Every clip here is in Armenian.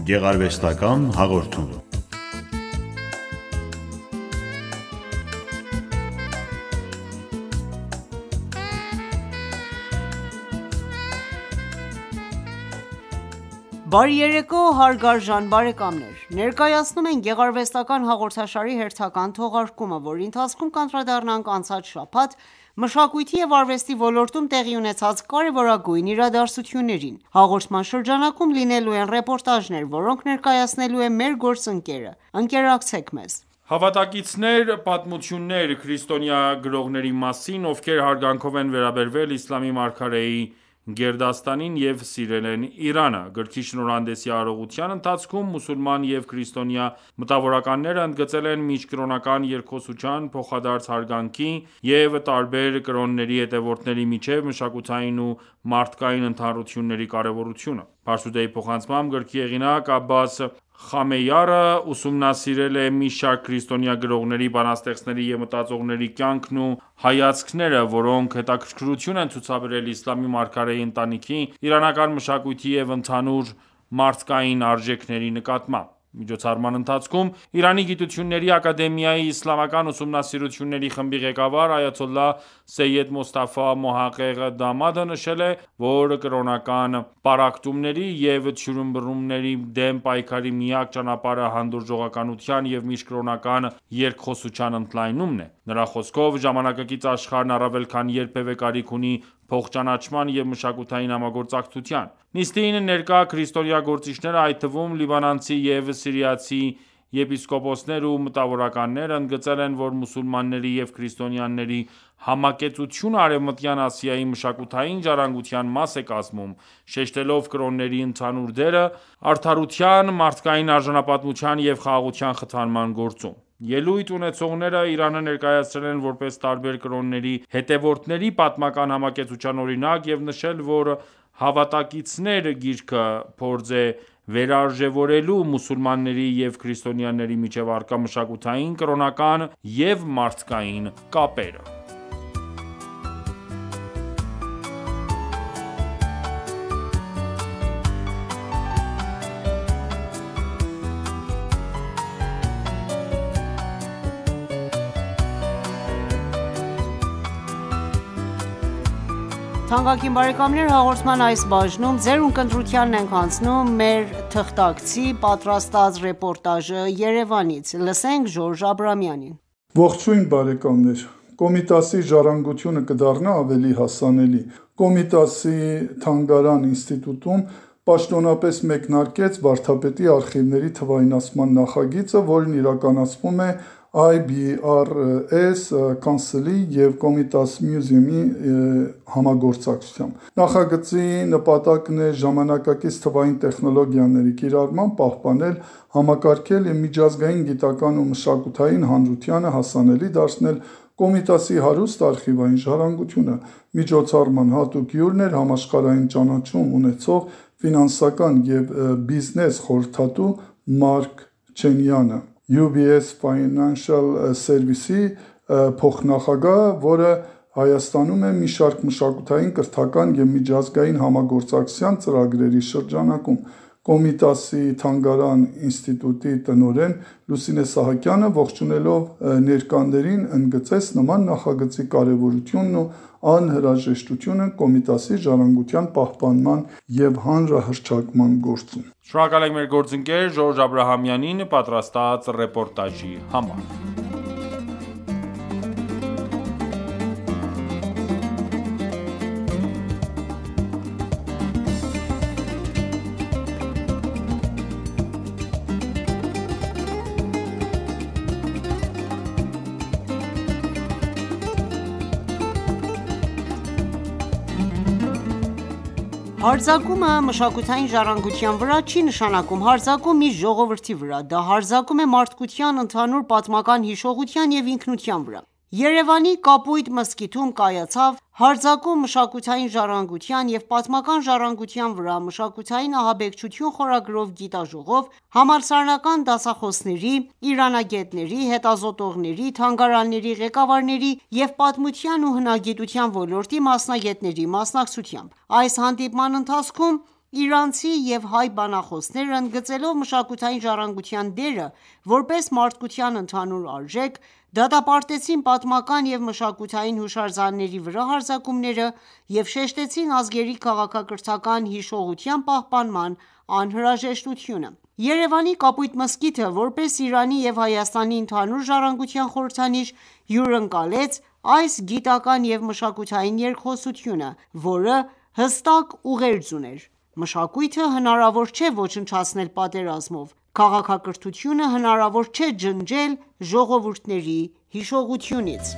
Գեղարվեստական հաղորդում։ Բարի երեկո հարգարժան բարեկամներ: Ներկայացնում ենք գեղարվեստական հաղորդաշարի հերթական թողարկումը, որի ընթացքում կանդրադառնանք անցած շաբաթ մշակույթի և արվեստի ոլորտում տեղի ունեցած կարևորագույն իրադարձություններին: Հաղորդման շրջանակում լինելու են ռեպորտաժներ, որոնք ներկայացնելու է մեր գործընկերը: Ընկերակցեք մեզ: Հավատակիցներ, պատմություններ քրիստոնյա գրողների մասին, ովքեր հարգանքով են վերաբերվել Իսլամի մարգարեի գերդաստանին և սիրել են Իրանը: Գրքի շնորհանդեսի արարողության ընթացքում մուսուլման և քրիստոնյա մտավորականները ընդգծել են միջկրոնական երկխոսության, փոխադարձ հարգանքի և տարբեր կրոնների հետևորդների միջև մշակութային ու մարդկային ընդհանրությունների կարևորությունը: Փարսուդեի փոխանցմամբ, գրքի հեղինակ Աբբաս Խամեյարը ուսումնասիրել է մի շարք քրիստոնյա գրողների, բանաստեղծների և մտածողների կյանքն ու հայացքները, որոնք հետաքրքրություն են ցուցաբերել իսլամի մարգարեի ընտանիքի, իրանական մշակույթի և ընդհանուր մարդկային արժեքների նկատմամբ: Միջոցառման ընթացքում Իրանի գիտությունների ակադեմիայի իսլամական ուսումնասիրությունների խմբի ղեկավար այաթոլլահ Սեյեդ Մոստաֆա Մոհաղեղ Դամադը նշել է, որ կրոնական պառակտումների և թյուրըմբռնումների դեմ պայքարի միակ ճանապարհը հանդուրժողականության և միջկրոնական երկխոսության ընդլայնումն է: Նրա խոսքով, ժամանակակից աշխարհն առավել քան երբևէ կարիք ունի փոխճանաչման և մշակութային համագործակցության: Նիստին ներկա քրիստոնյա գործիչները, այդ թվում լիբանանցի և սիրիացի եպիսկոպոսներ ու մտավորականներ, ընդգծել են, որ մուսուլմանների և քրիստոնյաների համակեցությունը Արևմտյան Ասիայի մշակութային ժառանգության մաս է կազմում, շեշտելով կրոնների ընդհանուր դերը արդարության, մարդկային արժանապատվության և խաղաղության խթանման գործում: Ելույթ ունեցողները Իրանը ներկայացրել են որպես տարբեր կրոնների հետևորդների պատմական համակեցության օրինակ և նշել, որ «Հավատակիցներ» գիրքը փորձ է վերարժևորելու մուսուլմանների և քրիստոնյաների միջև առկա մշակութային, կրոնական և մարդկային կապերը: Թանկագին բարեկամներ, հաղորդման այս բաժնում ձեր ունկնդրությանն ենք հանձնում մեր թղթակցի պատրաստած ռեպորտաժը Երևանից: Լսենք Ժորժ Աբրամյանին: Ողջույն բարեկամներ: Կոմիտասի ժառանգությունը կդառնա ավելի հասանելի: Կոմիտասի թանգարան ինստիտուտում պաշտոնապես մեկնարկեց վարդապետի արխիվների թվայնացման նախագիծը, որն իրականացվում է IBRS Council-ի և Կոմիտաս Museum-ի համագործակցությամբ: Նախագծի նպատակն է ժամանակակից թվային տեխնոլոգիաների կիրառմամբ պահպանել, համակարգել և միջազգային գիտական ու մշակութային հանրությանը հասանելի դարձնել Կոմիտասի հարուստ արխիվային ժառանգությունը: Միջոցառման հատուկ հյուրն էր համաշխարհային ճանաչում ունեցող ֆինանսական և բիզնես խորհրդատու Մարկ Չենյանը, UBS Financial Services-ի փոխնախագահը, որը Հայաստանում է մի շարք մշակութային, կրթական և միջազգային համագործակցության ծրագրերի շրջանակում: Կոմիտասի թանգարան ինստիտուտի տնօրեն Լուսինե Սահակյանը, ողջունելով ներկաներին, ընդգծեց նման նախագծի կարևորությունն ու անհրաժեշտությունը Կոմիտասի ժառանգության պահպանման և հանրահռչակման գործում: Շնորհակալ ենք մեր գործընկեր Ժորժ Աբրահամյանին պատրաստած ռեպորտաժի համար: Հարձակումը մշակութային ժառանգության վրա չի նշանակում հարձակում մի ժողովրդի վրա: Դա հարձակում է մարդկության ընդհանուր պատմական հիշողության և ինքնության վրա: Երևանի Կապույտ մզկիթում կայացավ «Հարձակում մշակութային ժառանգության և պատմական ժառանգության վրա. մշակութային ահաբեկչություն» խորագրով գիտաժողով համալսարանական դասախոսների, իրանագետների, հետազոտողների, թանգարանների ղեկավարների և պատմության ու հնագիտության ոլորտի մասնագետների մասնակցությամբ: Այս հանդիպման ընթացքում Իրանցի և հայ բանախոսները, ընդգծելով մշակութային ժառանգության դերը որպես մարդկության ընդհանուր արժեք, դատապարտեցին պատմական և մշակութային հուշարձանների վրա հարձակումները և շեշտեցին ազգերի քաղաքակրթական հիշողության պահպանման անհրաժեշտությունը: Երևանի Կապույտ մզկիթը, որպես Իրանի և Հայաստանի ընդհանուր ժառանգության խորհրդանիշ, հյուրընկալեց այս գիտական և մշակութային երկխոսությունը, որը հստակ ուղերձ ուներ. «Մշակույթը հնարավոր չէ ոչնչացնել պատերազմով, քաղաքակրթությունը հնարավոր չէ ջնջել ժողովուրդների հիշողությունից»: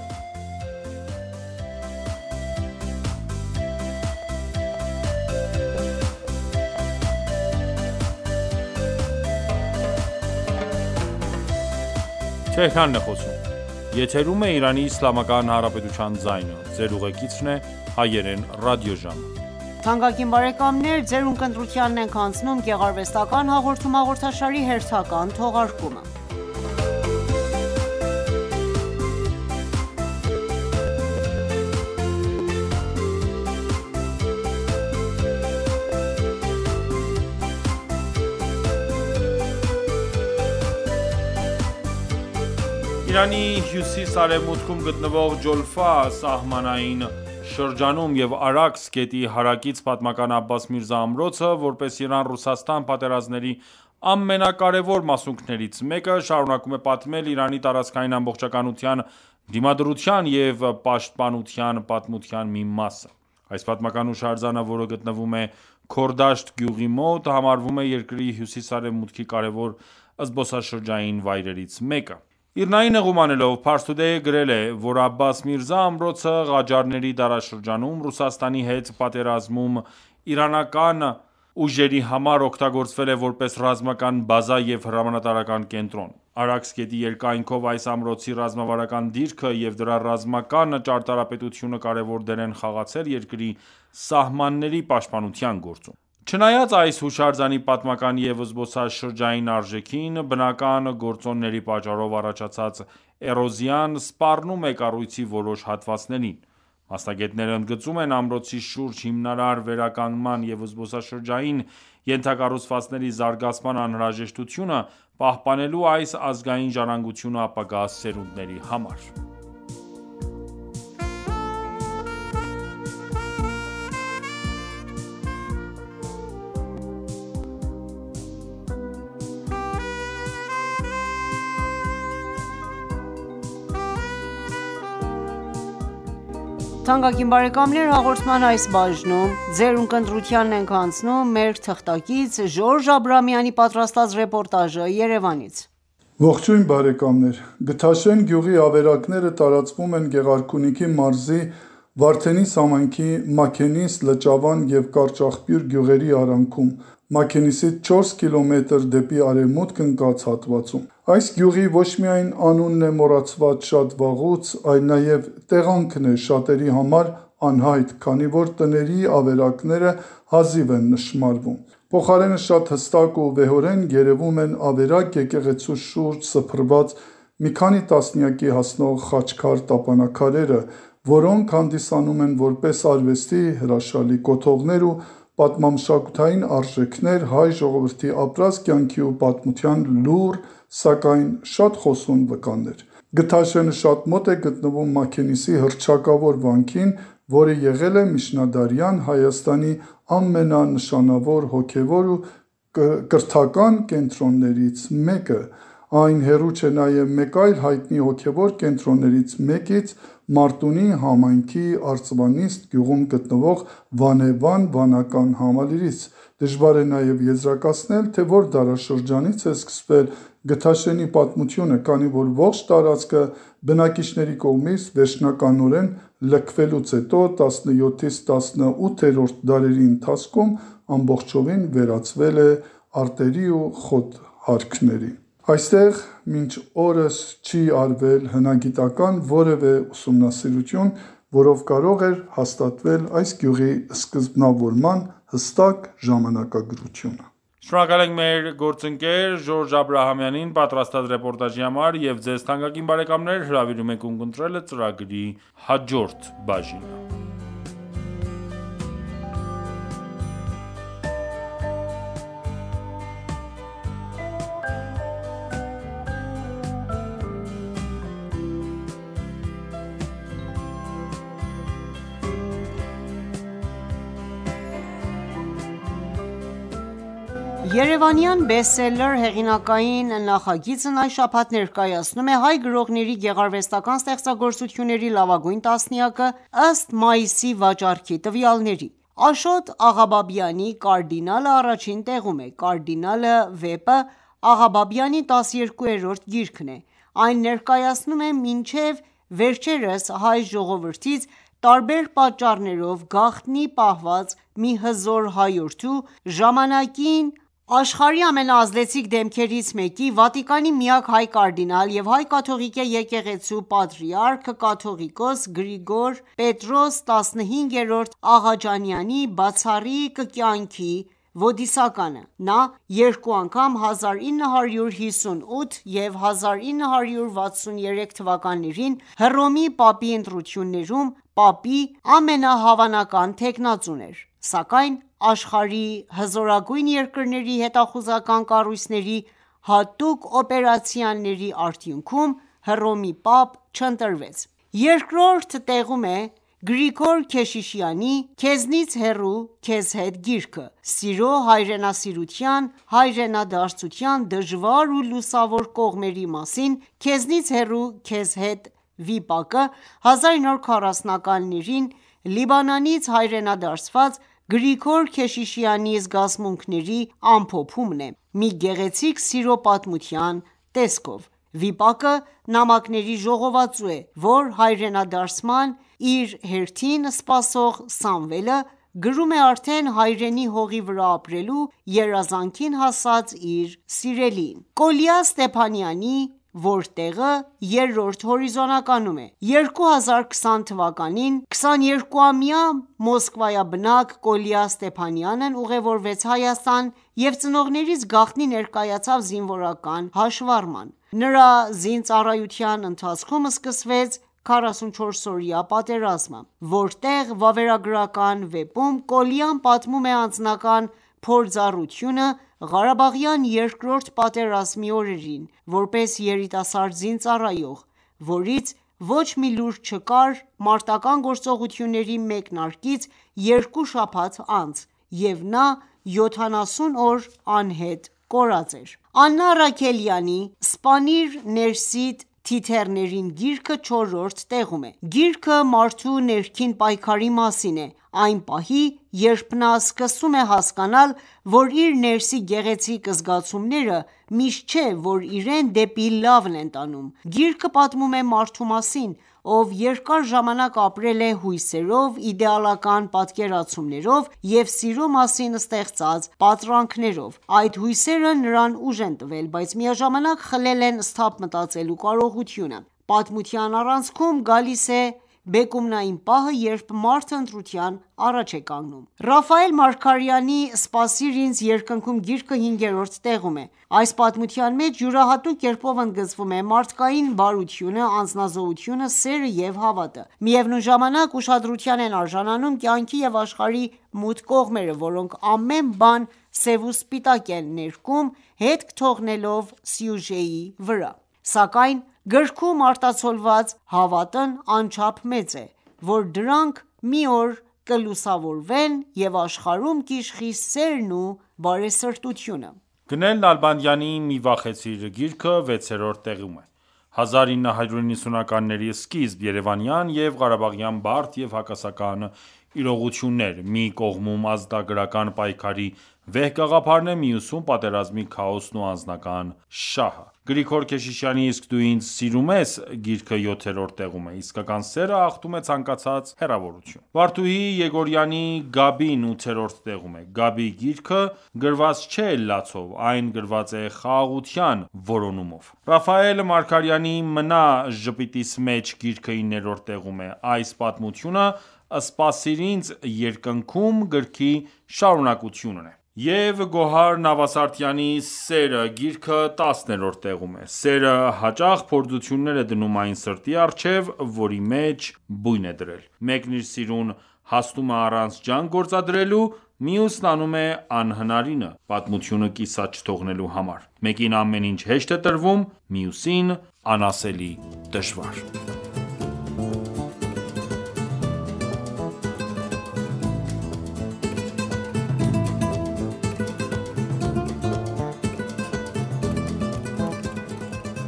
Իրանի հյուսիս-արևմուտքում գտնվող Ջոլֆա սահմանային շրջանում և Արաքս գետի հարակից պատմական Աբբաս Միրզա ամրոցը, որպես Իրան-Ռուսաստան պատերազմների ամենակարևոր մասունքներից մեկը, շարունակում է պատմել Իրանի տարածքային ամբողջականության, դիմադրության և պաշտպանության պատմության մի մասը: Այս պատմական հուշարձանը, որը գտնվում է Քորդաշտ գյուղի մոտ, համարվում է երկրի հյուսիս-արևմուտքի կարևոր զբոսաշրջային վայրերից մեկը: Իռնային հղում անելով, Փարսթուդեհը գրել է, որ Աբբաս Միրզա ամրոցը Ղաջարների դարաշրջանում Ռուսաստանի հետ պատերազմում իրանական ուժերի համար օգտագործվել է որպես ռազմական բազա և հրամանատարական կենտրոն: Արաքս գետի երկայնքով այս ամրոցի ռազմավարական դիրքը և դրա ռազմական ճարտարապետությունը կարևոր դեր են խաղացել երկրի սահմանների պաշտպանության գործում: Չնայած այս հուշարձանի պատմական և զբոսաշրջային արժեքին, բնական գործոնների պատճառով առաջացած էրոզիան սպառնում է կառույցի որոշ հատվածներին: Մասնագետները ընդգծում են ամրոցի շուրջ հիմնարար վերականգնման և զբոսաշրջային ենթակառուցվածքների զարգացման անհրաժեշտությունը՝ պահպանելու այս ազգային ժառանգությունը ապագա սերունդների համար: Հաղորդման այս բաժնում մեր թղթակից Ժորժ Աբրամյանի պատրաստած ռեպորտաժը Երևանից: Ողջույն բարեկամներ: Գթաշեն գյուղի ավերակները տարածվում են Գեղարքունիքի մարզի Վարդենիս համայնքի Մաքենիս, Լճավան և Կարճախպյուր գյուղերի արանքում, Մաքենիսից 4 կմ դեպի արևմուտք ընկած հատվածում: Այս գյուղի ոչ միայն անունն է մոռացված շատ վաղուց, այլ նաև տեղանքն է շատերի համար անհայտ, քանի որ տների ավերակները հազիվ են նշմարվում: Փոխարենը շատ հստակ ու վեհորեն երևում են ավերակ եկեղեցու շուրջ սփռված մի քանի տասնյակի հասնող խաչքար տապանաքարերը, որոնք հանդիսանում են որպես արվեստի հրաշալի կոթողներ ու պատմամշակութային արժեքներ հայ ժողովրդի ապրած կյանքի ու պատմության լուռ, սակայն շատ խոսուն վկաններ: Գթաշենը շատ մոտ է գտնվում Մաքենիսի հռչակավոր վանքին, որը եղել է միջնադարյան Հայաստանի ամենանշանավոր հոգևոր ու կրթական կենտրոններից մեկը: Այն հեռու չէ նաև մեկ այլ հայտնի հոգևոր կենտրոններից մեկից՝ Մարտունի համայնքի Արծվանիստ գյուղում գտնվող Վանեվան վանական համալիրից: Դժվար է նաև եզրակացնել, թե որ դարաշրջանից է սկսվել Գթաշենի պատմությունը, քանի որ ողջ տարածքը բնակիչների կողմից վերջնականորեն լքվելուց հետո 17-18-րդ դարերի ընթացքում ամբողջովին վերածվել է արտերի ու խոտհարքների: Այստեղ մինչ օրս չի արվել հնագիտական որևէ ուսումնասիրություն, որով կարող էր հաստատվել այս գյուղի սկզբնավորման հստակ ժամանակագրությունը: Շնորհակալ ենք մեր գործընկեր Ժորժ Աբրահամյանին պատրաստած ռեպորտաժի համար և Ձեզ թանկագին բարեկամներ հրավիրում ենք ունկնդրել ծրագրի հաջորդ բաժինը: Երևանյան բեսթսելլեր հեղինակային նախագիծն այս շաբաթ ներկայացնում է հայ գրողների գեղարվեստական ստեղծագործությունների լավագույն տասնյակը՝ ըստ մայիսի վաճառքի տվյալների։ Աշոտ Աղաբաբյանի «Կարդինալը» առաջին տեղում է։ «Կարդինալը» վեպը Աղաբաբյանի 12-րդ գիրքն է։ Այն ներկայացնում է մինչև վերջերս հայ ժողովրդից տարբեր պատճառներով գաղտնի պահված մի հզոր հայորդու՝ ժամանակին աշխարհի ամենաազդեցիկ դեմքերից մեկի, Վատիկանի միակ հայ կարդինալ և հայ-կաթողիկե եկեղեցու պատրիարք կաթողիկոս Գրիգոր Պետրոս 15-րդ Աղաջանյանի բացառիկ կյանքի ոդիսականը։ Նա երկու անգամ 1958 և 1963 թվականներին Հռոմի պապի ընտրություններում պապի ամենահավանական թեկնածուն էր, սակայն աշխարհի հզորագույն երկրների հետախուզական կառույցների հատուկ օպերացիաների արդյունքում Հռոմի պապ չընտրվեց։ Երկրորդ տեղում է Գրիգոր Քեշիշյանի «Քեզնից հեռու, քեզ հետ» գիրքը, սիրո, հայրենասիրության, հայրենադարձության դժվար ու լուսավոր կողմերի մասին «Քեզնից հեռու, քեզ հետ» վիպակը 1940-ականներին Լիբանանից հայրենադարձված Գրիգոր Քեշիշյանի զգացմունքների ամփոփումն է՝ մի գեղեցիկ սիրո պատմության տեսքով։ Վիպակը նամակների ժողովածու է, որ հայրենադարձման իր հերթին սպասող Սամվելը գրում է արդեն հայրենի հողի վրա ապրելու երազանքին հասած իր սիրելիին։ Կոլյա Ստեփանյանի «Որտեղ»-ը երրորդ հորիզոնականում է։ 2020 թվականին 22-ամյա մոսկվայաբնակ Կոլյա Ստեփանյանն ուղևորվեց Հայաստան և ծնողներից գաղտնի ներկայացավ զինվորական հաշվառման։ Նրա զինծառայության ընթացքում սկսվեց 44-օրյա պատերազմը։ «Որտեղ» վավերագրական վեպում Կոլյան պատմում է անձնական փորձառությունը Ղարաբաղյան երկրորդ պատերազմի օրերին, որպես երիտասարդ զինծառայող, որից ոչ մի լուր չկար մարտական գործողությունների մեկնարկից երկու շաբաթ անց, և նա 70 օր անհետ կորած էր։ Աննա Առաքելյանի «Սպանիր ներսիդ թիթեռներին» գիրքը չորրորդ տեղում է։ Գիրքը մարդու ներքին պայքարի մասին է, այն պահի, երբ նա սկսում է հասկանալ, որ իր ներսի գեղեցիկ զգացումները միշտ չէ, որ իրեն դեպի լավն են տանում։ Գիրքը պատմում է մարդու մասին, ով երկար ժամանակ ապրել է հույսերով, իդեալական պատկերացումներով և սիրո մասին ստեղծած պատրանքներով։ Այդ հույսերը նրան ուժ են տվել, բայց միաժամանակ խլել են սթափ մտածելու կարողությունը։ Պատմության առանցքում գալիս է բեկումնային պահը, երբ մարդը ընտրության առաջ է կանգնում։ Ռաֆայել Մարգարյանի «Սպասիր ինձ» երկնքում գիրքը 5-րդ տեղում է։ Այս պատմության մեջ յուրահատուկ կերպով ընդգծվում է մարդկային բարությունը, անձնազոհությունը, սերը և հավատը։ Միևնույն ժամանակ ուշադրության են արժանանում կյանքի և աշխարհի մութ կողմերը, որոնք ամեն բան սև ու սպիտակ են ներկում՝ հետք թողնելով սյուժեի վրա։ Սակայն գրքում արտացոլված հավատն անչափ մեծ է, որ դրանք մի օր կլուսավորվեն և աշխարհում կիշխի սերն ու բարեսրտությունը։ Գնել Նալբանդյանի «Մի վախեցիր» գիրքը 6-րդ տեղում է։ 1990-ականների սկիզբ երևանյան և ղարաբաղյան բարդ և հակասական իրողություններ, մի կողմում ազատագրական պայքարի վեհ գաղափարն է, մյուսում պատերազմի քաոսն ու անձնական շահը։ Գրիգոր Քեշիշյանի «Իսկ դու ինձ սիրում ես» գիրքը 7-րդ տեղում է։ Իսկական սերը հաղթում է ցանկացած հեռավորություն։ Վարդուհի Եգորյանի «Գաբին» 8-րդ տեղում է։ Գաբի գիրքը գրված չէ լացով, այն գրված է խաղաղության որոնումով։ Ռաֆայել Մարգարյանի «Մնա ժպիտիս մեջ» գիրքը 9-րդ տեղում է։ Այս պատմությունը «Սպասիր ինձ» երկնքում գրքի շարունակությունն է։ Եվ Գոհար Նավասարդյանի «Սերը» գիրքը 10-րդ տեղում է։ Սերը հաճախ փորձություններ է դնում այն սրտի առջև, որի մեջ բույն է դրել։ Մեկն իր սիրուն հասնում է առանց ջանք գործադրելու, մյուսն անում է անհնարինը՝ պատմությունը կիսատ չթողնելու համար։ Մեկին ամեն ինչ հեշտ է տրվում, մյուսին՝ անասելի դժվար։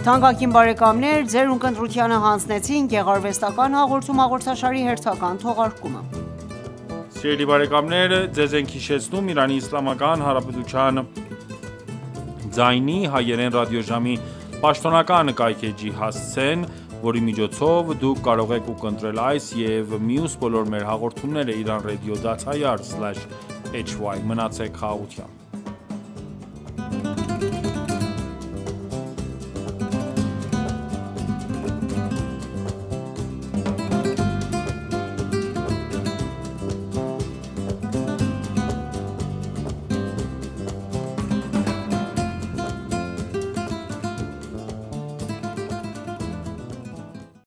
Թանկագին բարեկամներ, ձեր ունկնդրությանը հանձնեցին գեղարվեստական հաղորդում հաղորդաշարի հերթական թողարկումը։ Սիրելի բարեկամներ, ձեզ ենք հիշեցնում Իրանի Իսլամական Հանրապետության ձայնի հայերեն ռադիոժամի պաշտոնական կայքէջի հասցեն, որի միջոցով դուք կարող եք ունկնդրել այս և մյուս բոլոր մեր հաղորդումները iranradio.ir/hy: Մնացեք խաղաղությամբ: